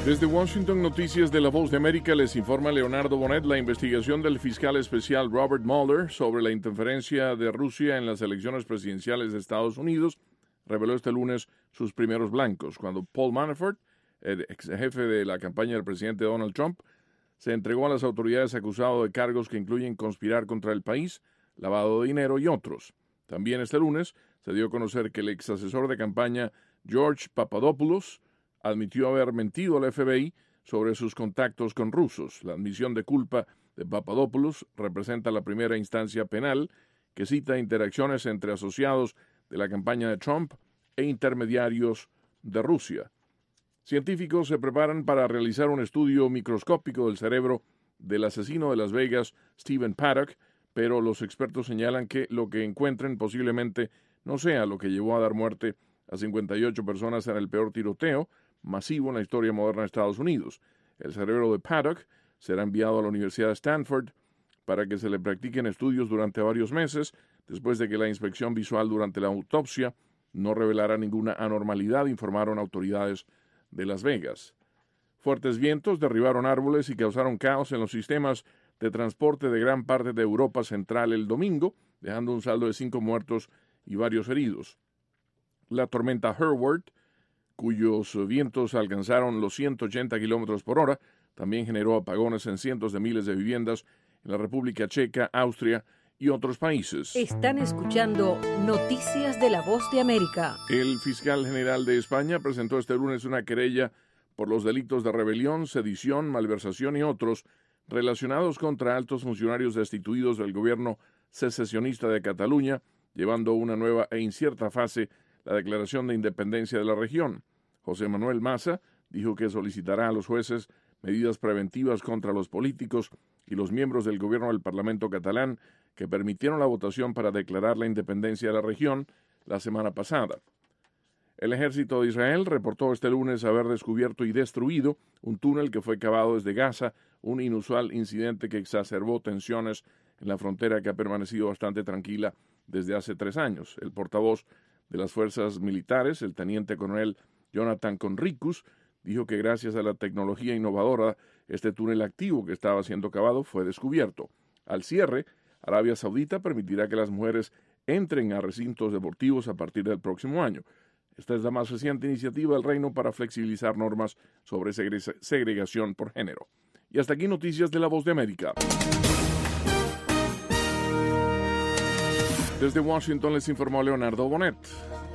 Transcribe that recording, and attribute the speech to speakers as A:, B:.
A: Desde Washington, Noticias de La Voz de América, les informa Leonardo Bonet. La investigación del fiscal especial Robert Mueller sobre la interferencia de Rusia en las elecciones presidenciales de Estados Unidos reveló este lunes sus primeros blancos, cuando Paul Manafort, el ex jefe de la campaña del presidente Donald Trump, se entregó a las autoridades acusado de cargos que incluyen conspirar contra el país, lavado de dinero y otros. También este lunes se dio a conocer que el ex asesor de campaña George Papadopoulos admitió haber mentido al FBI sobre sus contactos con rusos. La admisión de culpa de Papadopoulos representa la primera instancia penal que cita interacciones entre asociados de la campaña de Trump e intermediarios de Rusia. Científicos se preparan para realizar un estudio microscópico del cerebro del asesino de Las Vegas, Stephen Paddock, pero los expertos señalan que lo que encuentren posiblemente no sea lo que llevó a dar muerte a 58 personas en el peor tiroteo masivo en la historia moderna de Estados Unidos. El cerebro de Paddock será enviado a la Universidad de Stanford para que se le practiquen estudios durante varios meses, después de que la inspección visual durante la autopsia no revelara ninguna anormalidad, informaron autoridades de Las Vegas. Fuertes vientos derribaron árboles y causaron caos en los sistemas de transporte de gran parte de Europa Central el domingo, dejando un saldo de 5 muertos y varios heridos. La tormenta Herward, cuyos vientos alcanzaron los 180 kilómetros por hora, también generó apagones en cientos de miles de viviendas en la República Checa, Austria y otros países.
B: Están escuchando Noticias de La Voz de América.
A: El fiscal general de España presentó este lunes una querella por los delitos de rebelión, sedición, malversación y otros relacionados contra altos funcionarios destituidos del gobierno secesionista de Cataluña, llevando a una nueva e incierta fase la declaración de independencia de la región. José Manuel Maza dijo que solicitará a los jueces medidas preventivas contra los políticos y los miembros del gobierno del Parlamento catalán que permitieron la votación para declarar la independencia de la región la semana pasada. El ejército de Israel reportó este lunes haber descubierto y destruido un túnel que fue cavado desde Gaza, un inusual incidente que exacerbó tensiones en la frontera que ha permanecido bastante tranquila desde hace 3 años. El portavoz de las fuerzas militares, el teniente coronel Jonathan Conricus, dijo que gracias a la tecnología innovadora, este túnel activo que estaba siendo cavado fue descubierto. Al cierre, Arabia Saudita permitirá que las mujeres entren a recintos deportivos a partir del próximo año. Esta es la más reciente iniciativa del reino para flexibilizar normas sobre segregación por género. Y hasta aquí Noticias de La Voz de América. Desde Washington les informó Leonardo Bonet.